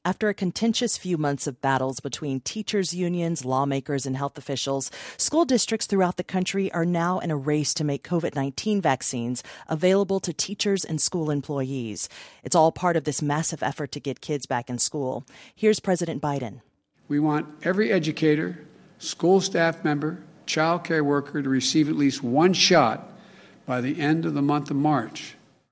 After a contentious few months of battles between teachers' unions, lawmakers, and health officials, school districts throughout the country are now in a race to make COVID-19 vaccines available to teachers and school employees. It's all part of this massive effort to get kids back in school. Here's President Biden. We want every educator, school staff member, child care worker to receive at least one shot by the end of the month of March.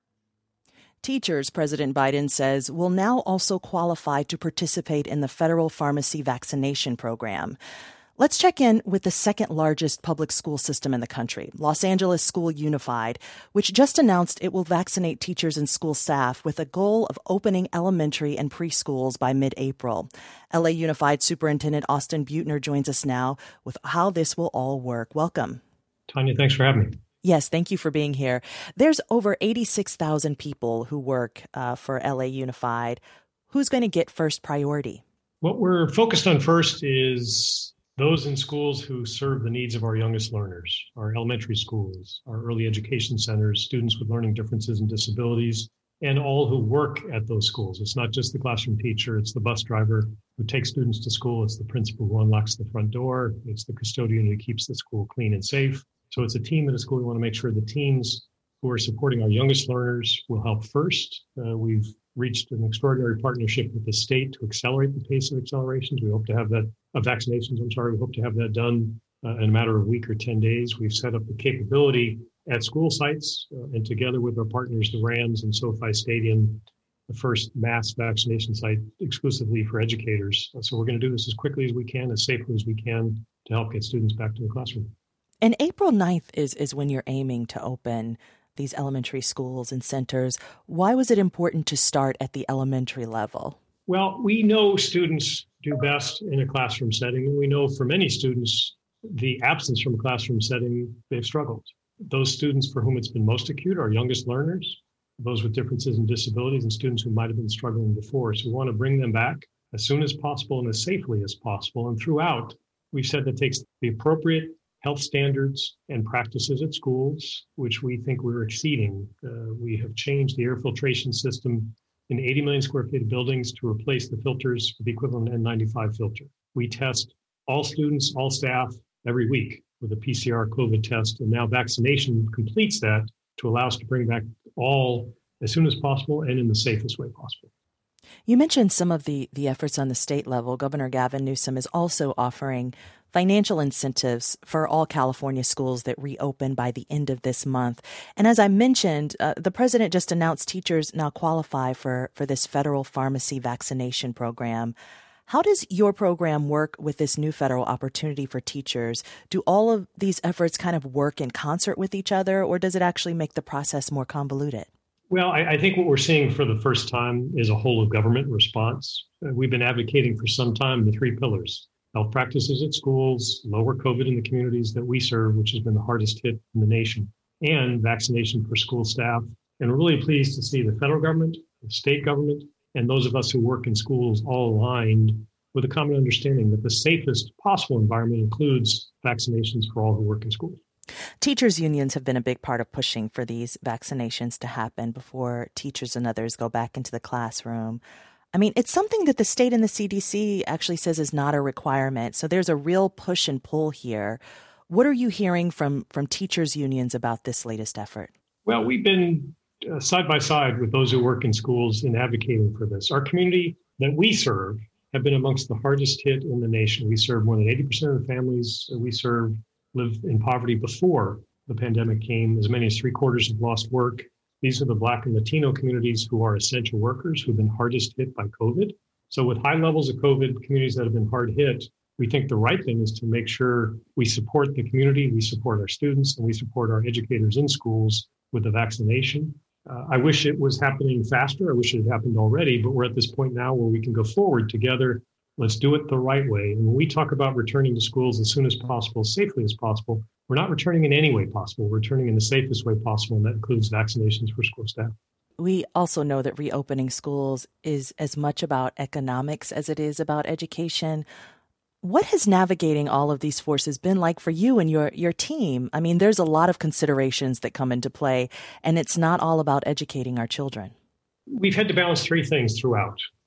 Teachers, President Biden says, will now also qualify to participate in the federal pharmacy vaccination program. Let's check in with the second largest public school system in the country, Los Angeles School Unified, which just announced it will vaccinate teachers and school staff with a goal of opening elementary and preschools by mid-April. LA Unified Superintendent Austin Beutner joins us now with how this will all work. Welcome. Tanya, thanks for having me. Yes, thank you for being here. There's over 86,000 people who work for LA Unified. Who's going to get first priority? What we're focused on first is those in schools who serve the needs of our youngest learners, our elementary schools, our early education centers, students with learning differences and disabilities, and all who work at those schools. It's not just the classroom teacher, it's the bus driver who takes students to school, it's the principal who unlocks the front door, it's the custodian who keeps the school clean and safe. So it's a team at a school. We want to make sure the teams who are supporting our youngest learners will help first. We've reached an extraordinary partnership with the state to accelerate the pace of accelerations. We hope to have that, vaccinations, we hope to have that done in a matter of a week or 10 days. We've set up the capability at school sites and together with our partners, the Rams and SoFi Stadium, the first mass vaccination site exclusively for educators. So we're going to do this as quickly as we can, as safely as we can to help get students back to the classroom. And April 9th is when you're aiming to open these elementary schools and centers. Why was it important to start at the elementary level? Well, we know students do best in a classroom setting, and we know for many students, the absence from a classroom setting, they've struggled. Those students for whom it's been most acute are youngest learners, those with differences and disabilities, and students who might have been struggling before. So we want to bring them back as soon as possible and as safely as possible. And throughout, we've said that takes the appropriate health standards and practices at schools, which we think we're exceeding. We have changed the air filtration system in 80 million square feet of buildings to replace the filters with the equivalent N95 filter. We test all students, all staff every week with a PCR COVID test, and now vaccination completes that to allow us to bring back all as soon as possible and in the safest way possible. You mentioned some of the efforts on the state level. Governor Gavin Newsom is also offering financial incentives for all California schools that reopen by the end of this month. And as I mentioned, the president just announced teachers now qualify for this federal pharmacy vaccination program. How does your program work with this new federal opportunity for teachers? Do all of these efforts kind of work in concert with each other, or does it actually make the process more convoluted? Well, I think what we're seeing for the first time is a whole of government response. We've been advocating for some time the three pillars: health practices at schools, lower COVID in the communities that we serve, which has been the hardest hit in the nation, and vaccination for school staff. And we're really pleased to see the federal government, the state government, and those of us who work in schools all aligned with a common understanding that the safest possible environment includes vaccinations for all who work in schools. Teachers' unions have been a big part of pushing for these vaccinations to happen before teachers and others go back into the classroom. I mean, it's something that the state and the CDC actually says is not a requirement. So there's a real push and pull here. What are you hearing from teachers' unions about this latest effort? Well, we've been side by side with those who work in schools in advocating for this. Our community that we serve have been amongst the hardest hit in the nation. We serve more than 80% of the families we serve live in poverty before the pandemic came. As many as 3/4 have lost work. These are the Black and Latino communities who are essential workers who've been hardest hit by COVID. So with high levels of COVID, communities that have been hard hit, we think the right thing is to make sure we support the community, we support our students, and we support our educators in schools with the vaccination. I wish it was happening faster. I wish it had happened already, but we're at this point now where we can go forward together. Let's do it the right way. And when we talk about returning to schools as soon as possible, safely as possible, we're not returning in any way possible. We're returning in the safest way possible, and that includes vaccinations for school staff. We also know that reopening schools is as much about economics as it is about education. What has navigating all of these forces been like for you and your team? I mean, there's a lot of considerations that come into play, and it's not all about educating our children. We've had to balance three things throughout.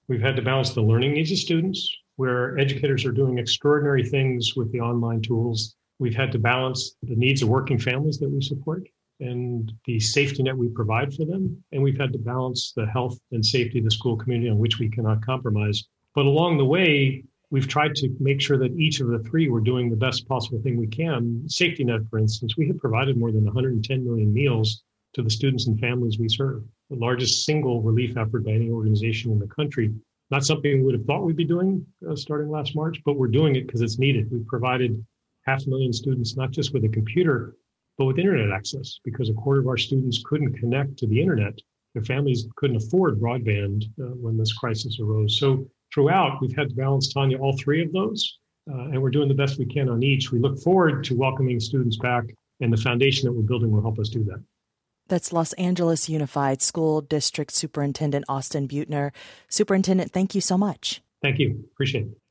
We've had to balance the learning needs of students, where educators are doing extraordinary things with the online tools. We've had to balance the needs of working families that we support and the safety net we provide for them. And we've had to balance the health and safety of the school community on which we cannot compromise. But along the way, we've tried to make sure that each of the three were doing the best possible thing we can. Safety net, for instance, we have provided more than 110 million meals to the students and families we serve, the largest single relief effort by any organization in the country. Not something we would have thought we'd be doing starting last March, but we're doing it because it's needed. We've provided 500,000 students, not just with a computer, but with internet access, because a quarter of our students couldn't connect to the internet. Their families couldn't afford broadband when this crisis arose. So throughout, we've had to balance, Tanya, all three of those, and we're doing the best we can on each. We look forward to welcoming students back, and the foundation that we're building will help us do that. That's Los Angeles Unified School District Superintendent Austin Beutner. Superintendent, thank you so much. Thank you. Appreciate it.